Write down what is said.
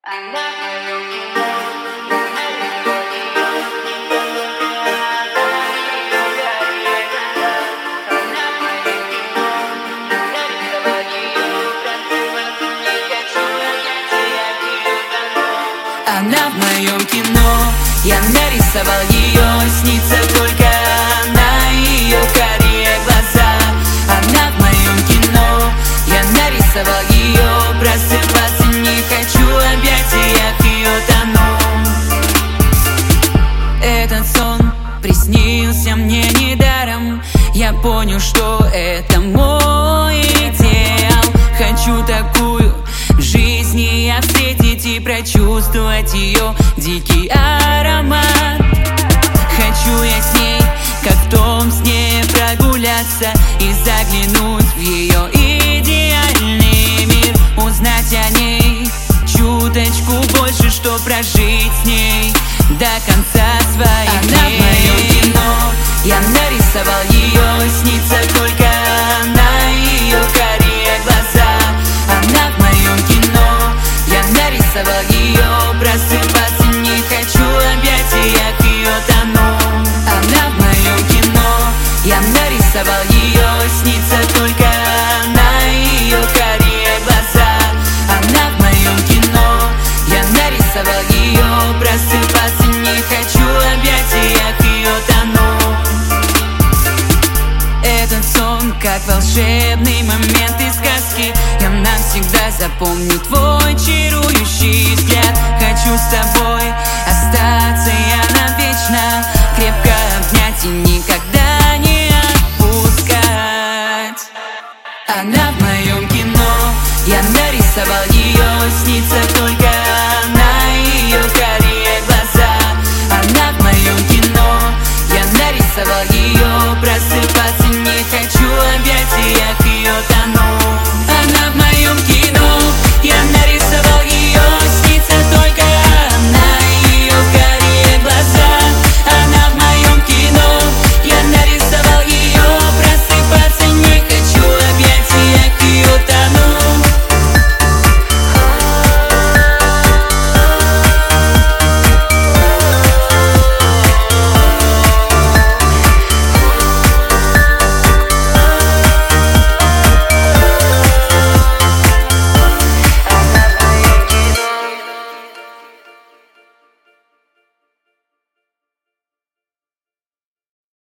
Она в моем кино, я нарисовал ее, снится только она и ее карие глаза. Она в моем кино, я нарисовал ее, просыпаться не хочу, в объятиях ее тону. Этот сон приснился мне недаром, я понял, что это мой идеал. Хочу такую в жизни я встретить и прочувствовать ее дикий аромат. Хочу я с ней, как в том сне, прогуляться и заглянуть в ее идеальный мир, узнать о ней чуточку больше, что прожить с ней до конца своих дней. Она в моем кино, я нарисовал ее, снится только она и ее карие глаза. Она в моем кино, я нарисовал ее, просыпаться не хочу, в объятиях ее тону. Она в моем кино, я нарисовал ее, снится только она и ее карие глаза. Она в моем кино, я нарисовал ее, просыпаться не хочу, в объятиях ее тону. Этот сон, как волшебный момент из сказки, я навсегда запомню твой чарующий взгляд. Хочу с тобой